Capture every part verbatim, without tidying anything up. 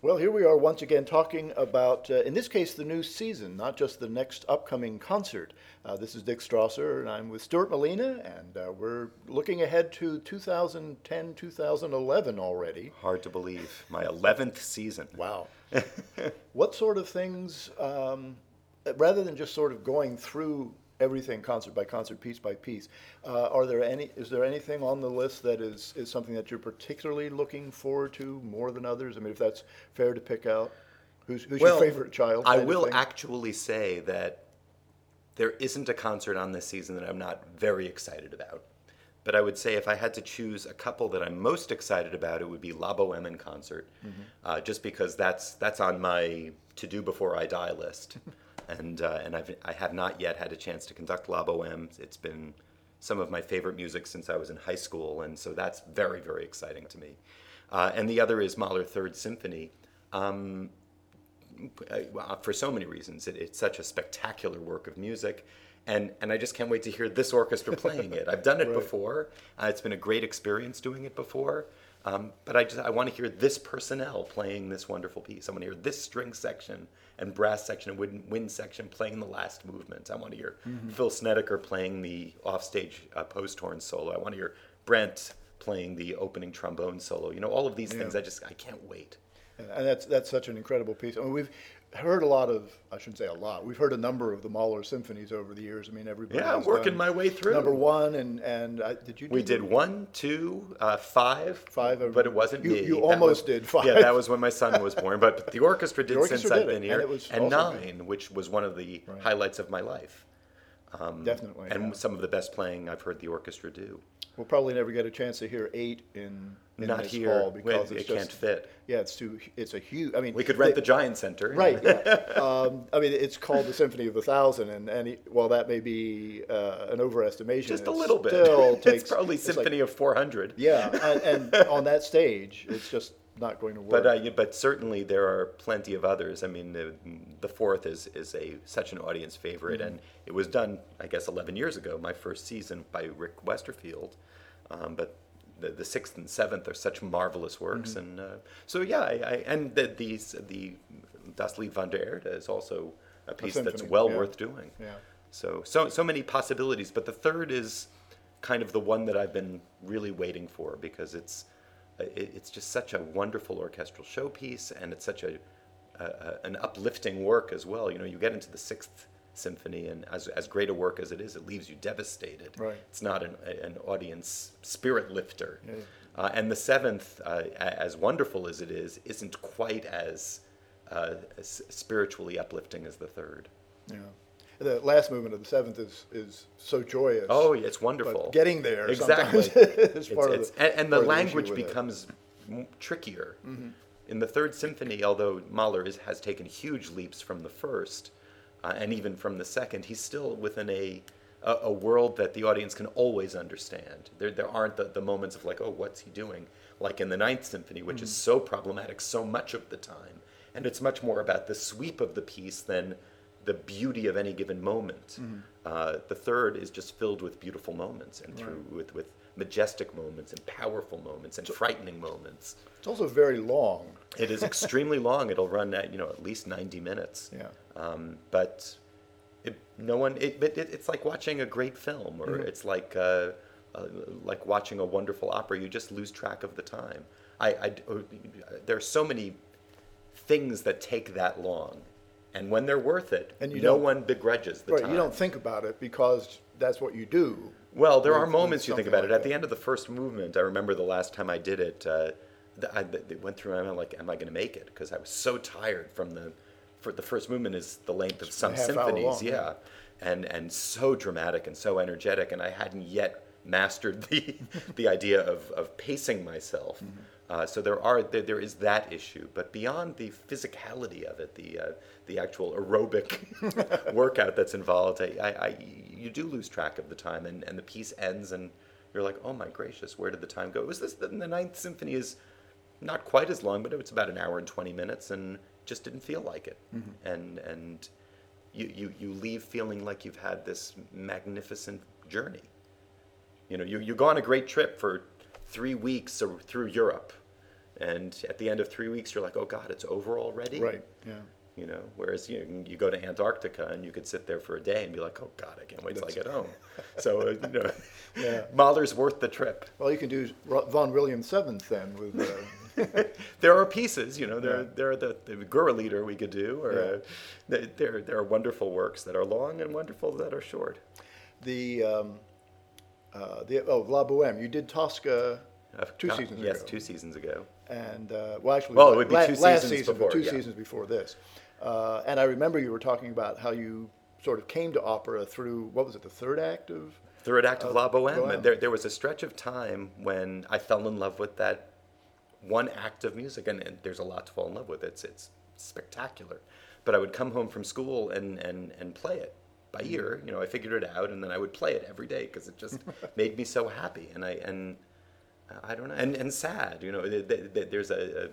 Well, here we are once again talking about, uh, in this case, the new season, not just the next upcoming concert. Uh, this is Dick Strasser, and I'm with Stuart Molina, and uh, we're looking ahead to two thousand ten, two thousand eleven already. Hard to believe. My eleventh season. Wow. What sort of things, um, rather than just sort of going through everything concert by concert, piece by piece, uh, are there any? Is there anything on the list that is is something that you're particularly looking forward to more than others? I mean, if that's fair to pick out, who's who's Well, your favorite child? I kind of will thing? actually say that there isn't a concert on this season that I'm not very excited about. But I would say if I had to choose a couple that I'm most excited about, it would be La Boheme in concert, Mm-hmm. uh, just because that's that's on my to do before I die list. And uh, and I've I have not yet had a chance to conduct La Boheme. It's been some of my favorite music since I was in high school, and so that's very very exciting to me. Uh, and the other is Mahler Third Symphony, um, uh, for so many reasons. It, it's such a spectacular work of music, and and I just can't wait to hear this orchestra playing it. I've done it Right. before. Uh, it's been a great experience doing it before. Um, but I just I want to hear this personnel playing this wonderful piece. I want to hear this string section and brass section and wind, wind section playing the last movement. I want to hear Mm-hmm. Phil Snedeker playing the offstage uh, post horn solo. I want to hear Brent playing the opening trombone solo. You know, all of these things. Yeah. I just I can't wait. And that's that's such an incredible piece. I mean, we've heard a lot of, I shouldn't say a lot, we've heard a number of the Mahler symphonies over the years. I mean, everybody Yeah, I'm has working done my way through. number one, and, and I, did you do We did the- one, two, uh, five, Five of- but it wasn't you- me. you That almost was- did five. Yeah, that was when my son was born. But the orchestra did The orchestra since did I've it, been and here, it was and also nine, which was one of the Right. highlights of my life, Definitely. and yeah. some of the best playing I've heard the orchestra do. We'll probably never get a chance to hear eight in, in Not this here, hall because it, it's it just, can't fit. Yeah, it's too. It's a huge. I mean, We could rent they- the Giant Center. Right. Yeah. um, I mean, it's called the Symphony of a Thousand, and, and he- while that may be uh, an overestimation, Just a it little bit. Still takes, it's probably it's like- Symphony of four hundred. yeah, and, and on that stage, it's just not going to work. But uh, yeah, but certainly there are plenty of others. I mean, the, the fourth is is a such an audience favorite, Mm-hmm. and it was done, I guess, eleven years ago, my first season by Rick Westerfield. Um, but the, the sixth and seventh are such marvelous works, Mm-hmm. and uh, so yeah, I, I, and the these the Das Lied von der Erde is also a piece that's symphony, well yeah. worth doing. Yeah. So so so many possibilities, but the third is kind of the one that I've been really waiting for because it's it, it's just such a wonderful orchestral showpiece, and it's such a, a, a an uplifting work as well. You know, you get into the sixth symphony, and as as great a work as it is, it leaves you devastated. Right. It's not an an audience spirit lifter. Yeah. Uh, and the seventh, uh, a- as wonderful as it is, isn't quite as, uh, as spiritually uplifting as the third. Yeah. The last movement of the seventh is, is so joyous. Oh, yeah, it's wonderful. But getting there Exactly. sometimes is It's- part it's- of the and, and the part of issue language with it. becomes m- trickier. Mm-hmm. In the third symphony, although Mahler is, has taken huge leaps from the first, uh, and even from the second, he's still within a, a a world that the audience can always understand. There there aren't the, the moments of like, oh, what's he doing? Like in the Ninth Symphony, which is so problematic so much of the time. And it's much more about the sweep of the piece than the beauty of any given moment. Uh, the third is just filled with beautiful moments and through with, with majestic moments and powerful moments and frightening moments. It's also very long. It is extremely long. It'll run at you know at least ninety minutes. Yeah. Um, but it, no one. It, but it, it's like watching a great film, or it's like uh, uh, like watching a wonderful opera. You just lose track of the time. I, I oh, there are so many things that take that long, and when they're worth it, And you no don't- one begrudges the Right. time. You don't think about it because that's what you do. Well, there are with- with moments you think something about it. like At the that. end of the first movement, I remember the last time I did it, uh, th- I th- it went through my mind like, am I going to make it? Because I was so tired from the, for the first movement is the length of some half hour symphonies, long, yeah. yeah. and and so dramatic and so energetic, and I hadn't yet mastered the the idea of, of pacing myself. Mm-hmm. Uh, so there are there, there is that issue, but beyond the physicality of it, the uh, the actual aerobic workout that's involved, I, I, I you do lose track of the time, and, and the piece ends, and you're like, oh my gracious, where did the time go? It was this the, the Ninth Symphony is not quite as long, but it's about an hour and twenty minutes, and just didn't feel like it, Mm-hmm. and and you, you you leave feeling like you've had this magnificent journey. You know, you, you go on a great trip for three weeks or through Europe, And at the end of three weeks, you're like, oh God, it's over already? Right, yeah. You know, whereas you know, you go to Antarctica and you could sit there for a day and be like, oh God, I can't wait till I get home. So, uh, you know, Yeah. Mahler's worth the trip. Well, you can do Ro- Von Williams seventh then with. Uh, There are pieces, you know, there, Yeah. there are the, the Gura Leader we could do, or Yeah. uh, there, there, there are wonderful works that are long and wonderful that are short. the um, uh, the oh La Boheme. You did Tosca Uh, two God, seasons yes, ago. two seasons ago. and uh, well, actually, Well, it la- would be la- two last seasons season, before, but two yeah. seasons before this. Uh, and I remember you were talking about how you sort of came to opera through what was it, the third act of? Third act of Of La Boheme. Boheme. And there, there was a stretch of time when I fell in love with that one act of music, and, and there's a lot to fall in love with. It's it's spectacular. But I would come home from school and, and, and play it by ear. You know, I figured it out, and then I would play it every day because it just made me so happy. And I and I don't know, and, and sad. You know, th- th- th- there's a, a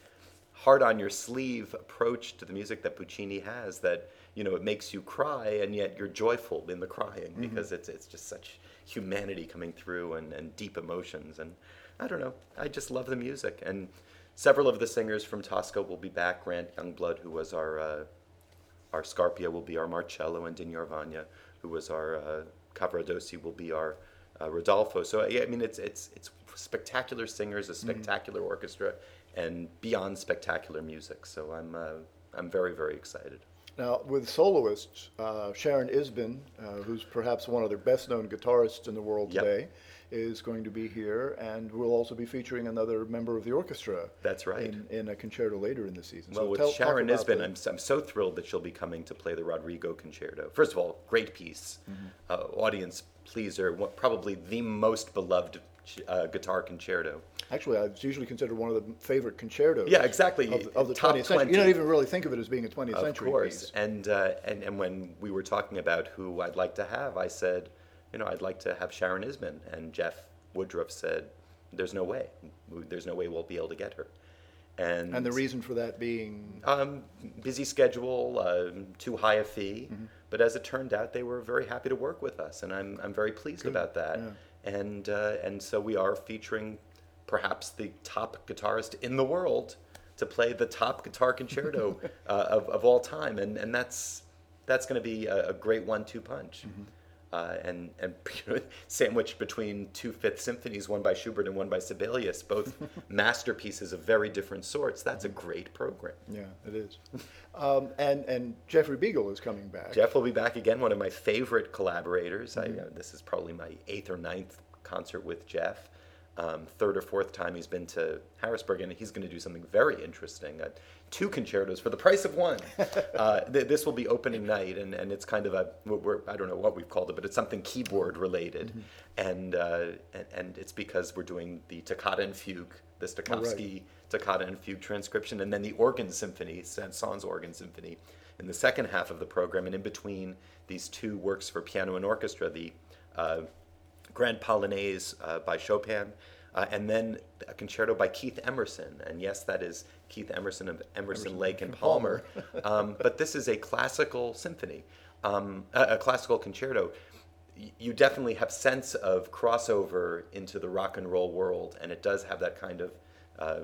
hard on your sleeve approach to the music that Puccini has that, you know, it makes you cry and yet you're joyful in the crying because it's it's just such humanity coming through and, and deep emotions. And I don't know, I just love the music. And several of the singers from Tosca will be back. Grant Youngblood, who was our uh, our Scarpia, will be our Marcello, and Dinyar Vanya, who was our uh, Cavaradossi, will be our uh, Rodolfo. So yeah, I mean, it's it's it's spectacular singers, a spectacular orchestra, and beyond spectacular music. So I'm uh, I'm very very excited. Now, with soloists, uh, Sharon Isbin, uh, who's perhaps one of the best-known guitarists in the world Yep. today, is going to be here, and we'll also be featuring another member of the orchestra. That's right. In, in a concerto later in the season. Well, So with tell- talk Sharon about Isbin, the- I'm, I'm so thrilled that she'll be coming to play the Rodrigo Concerto. First of all, great piece, uh, audience pleaser, what, probably the most beloved uh, guitar concerto. Actually, it's usually considered one of the favorite concertos. Yeah, exactly. Of, the- of the Top twentieth century. You twenty. don't even really think of it as being a twentieth Of century course. piece. And, uh, and and when we were talking about who I'd like to have, I said, you know, I'd like to have Sharon Isbin. And Jeff Woodruff said, there's no way. There's no way we'll be able to get her. And, And the reason for that being, Um, busy schedule, um, too high a fee. Mm-hmm. But as it turned out, they were very happy to work with us, and I'm I'm very pleased Good, about that. yeah. And uh, and so we are featuring perhaps the top guitarist in the world to play the top guitar concerto uh, of of all time, and and that's that's going to be a, a great one-two punch. Mm-hmm. Uh, and and you know, sandwiched between two Fifth Symphonies, one by Schubert and one by Sibelius, both masterpieces of very different sorts. That's a great program. yeah, it is. Um, and, and Jeffrey Beagle is coming back. Jeff will be back again, one of my favorite collaborators. I, uh, this is probably my eighth or ninth concert with Jeff. Um, third or fourth time he's been to Harrisburg, and he's going to do something very interesting. Uh, two concertos for the price of one. uh, th- this will be opening night, and, and it's kind of a, we're, I don't know what we've called it, but it's something keyboard related. Mm-hmm. And, uh, and and it's because we're doing the Toccata and Fugue, the Stokowski Toccata and Fugue transcription, and then the organ symphony, Saint-Saëns organ symphony, in the second half of the program. And in between these two works for piano and orchestra, the uh, Grand Polonaise uh, by Chopin, uh, and then a concerto by Keith Emerson. And yes, that is Keith Emerson of Emerson, Emerson, Lake and Palmer. Palmer. um, but this is a classical symphony, um, a, a classical concerto. Y- You definitely have sense of crossover into the rock and roll world, and it does have that kind of uh,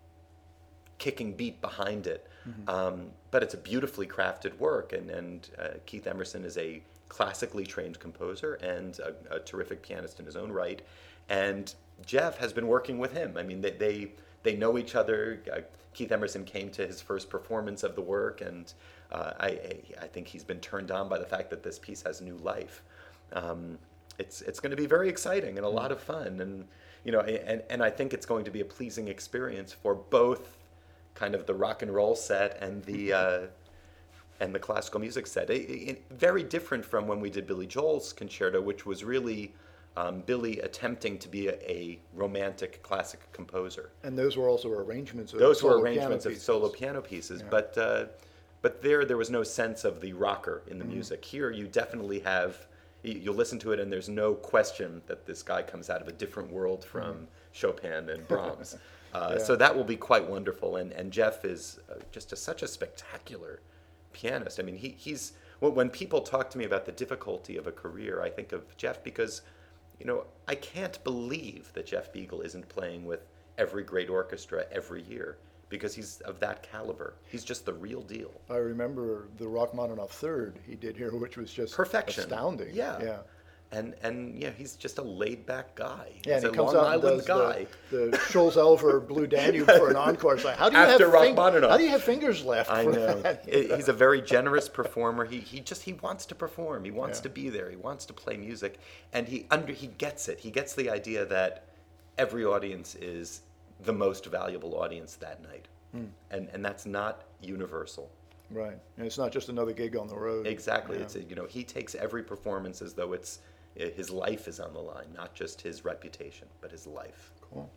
kicking beat behind it. Mm-hmm. Um, but it's a beautifully crafted work, and, and uh, Keith Emerson is a classically trained composer and a, a terrific pianist in his own right. And Jeff has been working with him. I mean, they they, they know each other. Uh, Keith Emerson came to his first performance of the work, and uh, I, I I think he's been turned on by the fact that this piece has new life. Um, it's it's going to be very exciting and a lot of fun, and you know, and and I think it's going to be a pleasing experience for both kind of the rock and roll set and the uh, and the classical music set. It, it, very different from when we did Billy Joel's concerto, which was really um, Billy attempting to be a, a romantic classic composer. And those were also arrangements of Those were solo arrangements piano of pieces. solo piano pieces, Yeah. but uh, but there there was no sense of the rocker in the Mm-hmm. music. Here you definitely have. You you listen to it, and there's no question that this guy comes out of a different world from Chopin and Brahms. Uh, Yeah. So that will be quite wonderful. And and Jeff is uh, just a, such a spectacular pianist. I mean, he he's when, when people talk to me about the difficulty of a career, I think of Jeff because, you know, I can't believe that Jeff Beagle isn't playing with every great orchestra every year because he's of that caliber. He's just the real deal. I remember the Rachmaninoff third he did here, which was just Perfection. astounding. Yeah. Yeah. And and yeah, he's just a laid back guy. Yeah, he's and he a comes Long out and Island does guy. the, the Scholz-Elver Blue Danube for an encore. It's like, how do you After have fing- Rachmaninoff. how do you have fingers left? I for know. that? He- He's a very generous performer. He he just he wants to perform. He wants Yeah. to be there. He wants to play music, and he under he gets it. He gets the idea that every audience is the most valuable audience that night, Hmm. and and that's not universal. Right, and it's not just another gig on the road. Exactly. Yeah. It's a, you know he takes every performance as though it's his life is on the line, not just his reputation, but his life. Cool.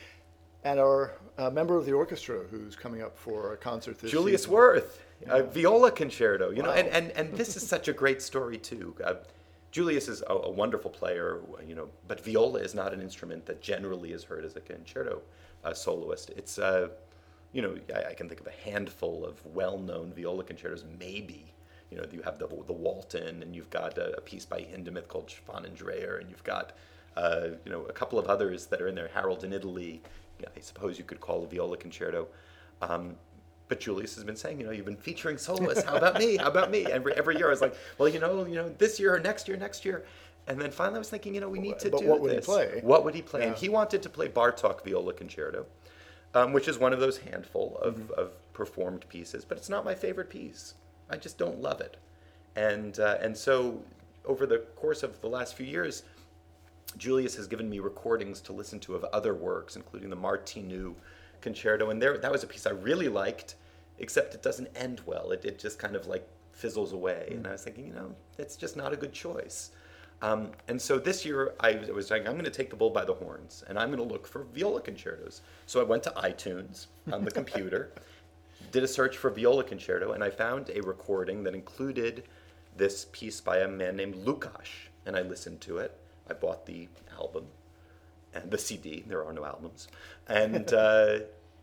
And our uh, member of the orchestra who's coming up for a concert this Julius season. Worth, a viola concerto. You know, Wow. and, and, and this is such a great story too. Uh, Julius is a, a wonderful player, you know, but viola is not an instrument that generally is heard as a concerto uh, soloist. It's, uh, you know, I, I can think of a handful of well-known viola concertos, maybe. You know, you have the the Walton, and you've got a, a piece by Hindemith called Stefan and Dreher, and you've got, uh, you know, a couple of others that are in there. Harold in Italy, yeah, I suppose you could call a viola concerto. Um, but Julius has been saying, you know, you've been featuring soloists. How about me? How about me? Every every year, I was like, well, you know, you know, this year or next year, next year. And then finally, I was thinking, you know, we need to But do what would he this. play? What would he play? Yeah. And he wanted to play Bartók Viola Concerto, um, which is one of those handful of, Mm-hmm. of performed pieces. But it's not my favorite piece. I just don't love it. And uh, and so over the course of the last few years, Julius has given me recordings to listen to of other works, including the Martinu Concerto. And there, that was a piece I really liked, except it doesn't end well. It, it just kind of like fizzles away. Mm. And I was thinking, you know, it's just not a good choice. Um, and so this year I was like, I'm going to take the bull by the horns, and I'm going to look for viola concertos. So I went to iTunes on the computer, did a search for viola concerto, and I found a recording that included this piece by a man named Lukács, and I listened to it. I bought the album and the C D. There are no albums, and uh,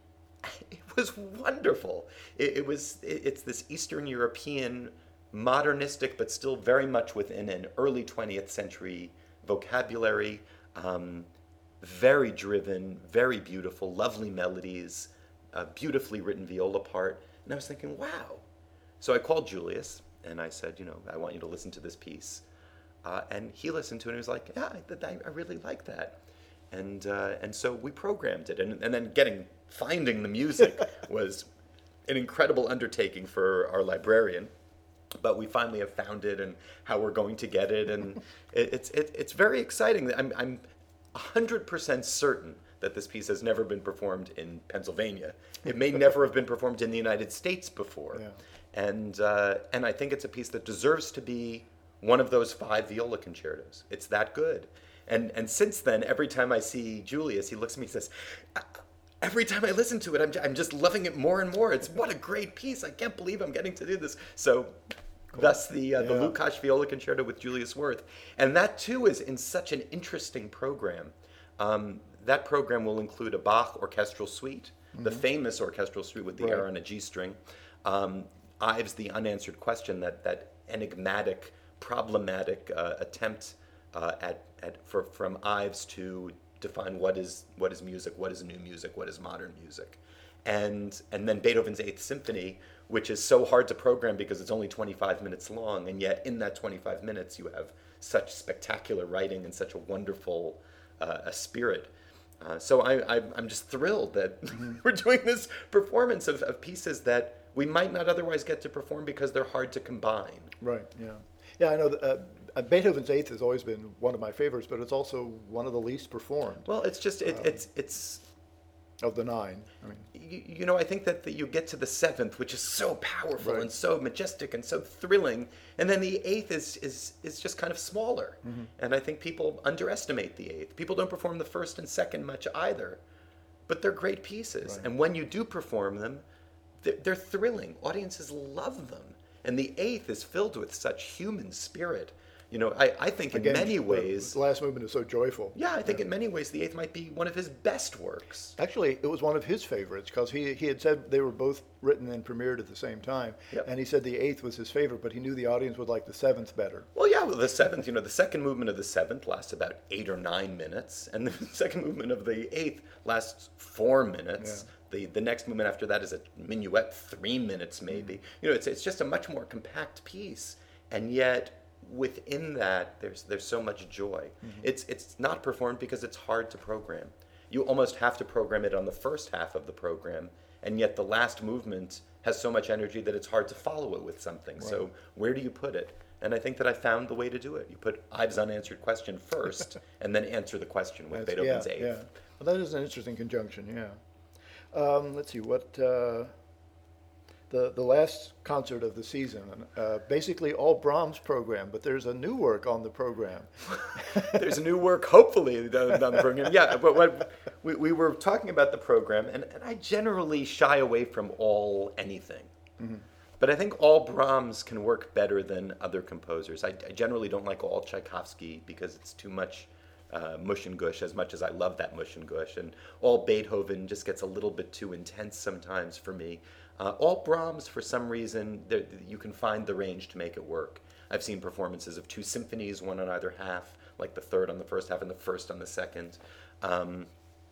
it was wonderful. It, it was. It, it's this Eastern European, modernistic, but still very much within an early twentieth century vocabulary. Um, very driven, very beautiful, lovely melodies, a beautifully written viola part, and I was thinking, wow. So I called Julius. And I said, you know, I want you to listen to this piece. Uh, and he listened to it and he was like, yeah, I, I really like that. And uh, and so we programmed it. And, and then getting, finding the music was an incredible undertaking for our librarian. But we finally have found it and how we're going to get it. And it, it's it, it's very exciting. I'm, I'm one hundred percent certain that this piece has never been performed in Pennsylvania. It may never have been performed in the United States before. Yeah. And uh, and I think it's a piece that deserves to be one of those five viola concertos. It's that good. And and since then, every time I see Julius, he looks at me and says, every time I listen to it, I'm, I'm just loving it more and more. It's what a great piece. I can't believe I'm getting to do this. So cool. Thus the, uh, the Yeah. Lukács Viola Concerto with Julius Worth. And that too is in such an interesting program. Um, that program will include a Bach orchestral suite, mm-hmm. the famous orchestral suite with the Right. air on a G string. Um, Ives, the unanswered question, that, that enigmatic, problematic uh, attempt uh, at, at for, from Ives to define what is what is music, what is new music, what is modern music. And and then Beethoven's Eighth Symphony, which is so hard to program because it's only twenty-five minutes long, and yet in that twenty-five minutes you have such spectacular writing and such a wonderful uh, a spirit. Uh, so I, I, I'm just thrilled that mm-hmm. we're doing this performance of, of pieces that we might not otherwise get to perform because they're hard to combine. Right, yeah. Yeah, I know that, uh, Beethoven's Eighth has always been one of my favorites, but it's also one of the least performed. Well, it's just, it, um, it's, it's... Of the nine. I mean, you, you know, I think that the, you get to the seventh, which is so powerful right. and so majestic and so thrilling, and then the eighth is is, is just kind of smaller. Mm-hmm. And I think people underestimate the eighth. People don't perform the first and second much either, but they're great pieces. Right. And when you do perform them, they're, they're thrilling. Audiences love them. And the eighth is filled with such human spirit. You know, I, I think in Again, many the- ways, the last movement is so joyful. yeah, I think in many ways the Eighth might be one of his best works. Actually, it was one of his favorites because he, he had said they were both written and premiered at the same time. Yep. And he said the eighth was his favorite, but he knew the audience would like the seventh better. Well, yeah, well, the seventh, you know, the second movement of the seventh lasts about eight or nine minutes, and the second movement of the eighth lasts four minutes. Yeah. The the next movement after that is a minuet, three minutes maybe. You know, it's it's just a much more compact piece, and yet within that there's there's so much joy. Mm-hmm. It's it's not performed because it's hard to program. You almost have to program it on the first half of the program, and yet the last movement has so much energy that it's hard to follow it with something. Right. So where do you put it? And I think that I found the way to do it. You put Ives' unanswered question first, and then answer the question with That's, Beethoven's yeah, eighth. Yeah. Well, that is an interesting conjunction, yeah. Um, let's see, what, uh, the, the last concert of the season, uh, basically all Brahms program, but there's a new work on the program. There's a new work, hopefully, on the program. Yeah, but what, we, we were talking about the program, and, and I generally shy away from all anything. Mm-hmm. But I think all Brahms can work better than other composers. I, I generally don't like all Tchaikovsky because it's too much uh, mush and gush, as much as I love that mush and gush. And all Beethoven just gets a little bit too intense sometimes for me. Uh, all Brahms, for some reason, there, you can find the range to make it work. I've seen performances of two symphonies, one on either half, like the third on the first half and the first on the second. Um,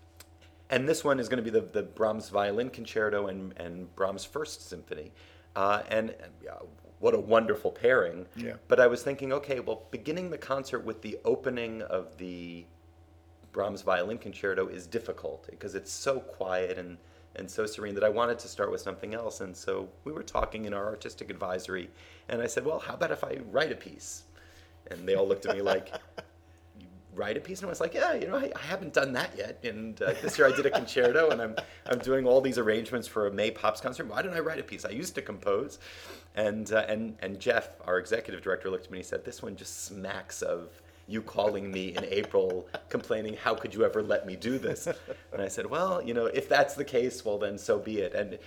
and this one is going to be the, the Brahms Violin Concerto and, and Brahms First Symphony. Uh, and, and yeah, what a wonderful pairing. Yeah. But I was thinking, okay, well, beginning the concert with the opening of the Brahms Violin Concerto is difficult because it's so quiet and, and so serene that I wanted to start with something else. And so we were talking in our artistic advisory, and I said, well, how about if I write a piece? And they all looked at me like, you write a piece? And I was like, yeah, you know, I, I haven't done that yet. And uh, this year I did a concerto, and I'm I'm doing all these arrangements for a May Pops concert. Why didn't I write a piece? I used to compose. And uh, and and Jeff, our executive director, looked at me and he said, this one just smacks of you calling me in April complaining, how could you ever let me do this? And I said, well, you know, if that's the case, well, then so be it. And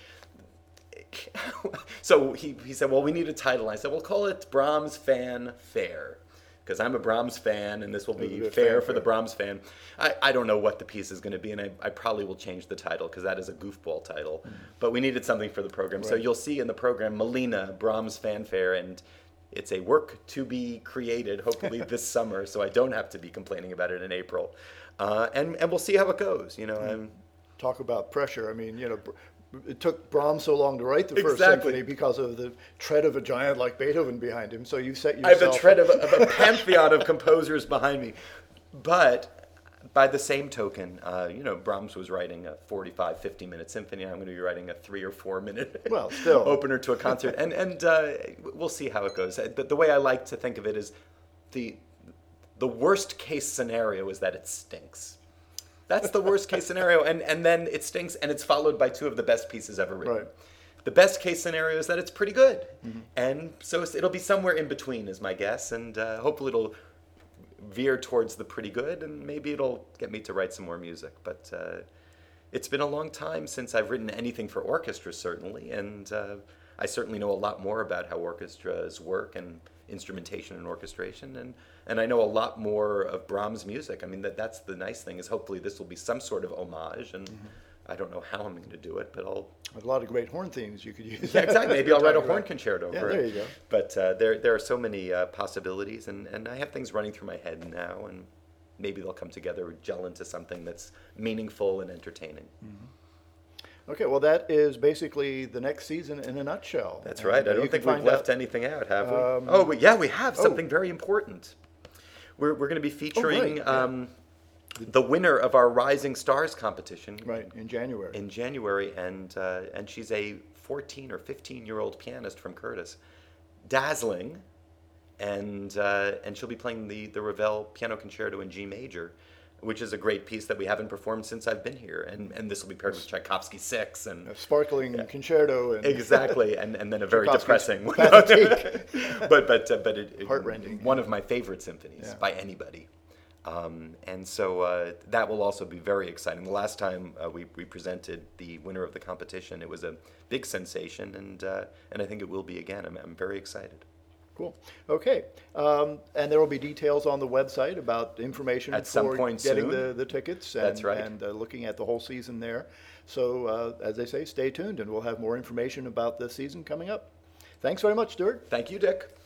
so he, he said, well, we need a title. I said, we'll call it Brahms Fan Fair, because I'm a Brahms fan, and this will be fair, fair for fair. the Brahms fan. I, I don't know what the piece is going to be, and I, I probably will change the title, because that is a goofball title. Mm. But we needed something for the program. Right. So you'll see in the program, Melina, Brahms Fanfare, and it's a work to be created, hopefully this summer, so I don't have to be complaining about it in April. Uh, and, and we'll see how it goes. You know, I'm, Talk about pressure. I mean, you know, it took Brahms so long to write the first Exactly. symphony because of the tread of a giant like Beethoven behind him. So you set I have yourself... the tread of a, of a pantheon of composers behind me. But by the same token, uh, you know, Brahms was writing a forty-five, fifty-minute symphony. I'm going to be writing a three or four minute well, still. opener to a concert. And, and uh, we'll see how it goes. The, the way I like to think of it is the, the worst case scenario is that it stinks. That's the worst case scenario. And, and then it stinks, and it's followed by two of the best pieces ever written. Right. The best case scenario is that it's pretty good. Mm-hmm. And so it's, it'll be somewhere in between is my guess. And uh, hopefully it'll veer towards the pretty good, and maybe it'll get me to write some more music. But uh, it's been a long time since I've written anything for orchestra, certainly. And uh, I certainly know a lot more about how orchestras work and instrumentation and orchestration. And, and I know a lot more of Brahms music. I mean, that that's the nice thing, is hopefully this will be some sort of homage. And mm-hmm. I don't know how I'm going to do it, but I'll... A lot of great horn themes you could use. Yeah, exactly. Maybe I'll write a horn concerto yeah, for there it. you go. But uh, there there are so many uh, possibilities, and, and I have things running through my head now, and maybe they'll come together, gel into something that's meaningful and entertaining. Mm-hmm. Okay, well, that is basically the next season in a nutshell. That's right. And, I uh, don't you think can we've find left out- anything out, have we? Um, oh, but yeah, we have oh. something very important. We're we're going to be featuring right, yeah. um, the winner of our Rising Stars competition. Right, in January. In January, and uh, and she's a fourteen or fifteen year old pianist from Curtis, dazzling, and uh, and she'll be playing the the Ravel Piano Concerto in G major, which is a great piece that we haven't performed since I've been here, and and this will be paired with Tchaikovsky Six and A sparkling Yeah. concerto. And exactly, and and then a very Tchaikovsky's depressing one. Pathetique. but but uh, but it, it- Heartrending. one of my favorite symphonies Yeah. by anybody. Um, and so uh, that will also be very exciting. The last time uh, we, we presented the winner of the competition, it was a big sensation, and uh, and I think it will be again. I'm, I'm very excited. Cool. Okay. Um, and there will be details on the website about information At some for point getting soon. the, the tickets and, That's right. and uh, looking at the whole season there. So, uh, as they say, stay tuned and we'll have more information about the season coming up. Thanks very much, Stuart. Thank you, Dick.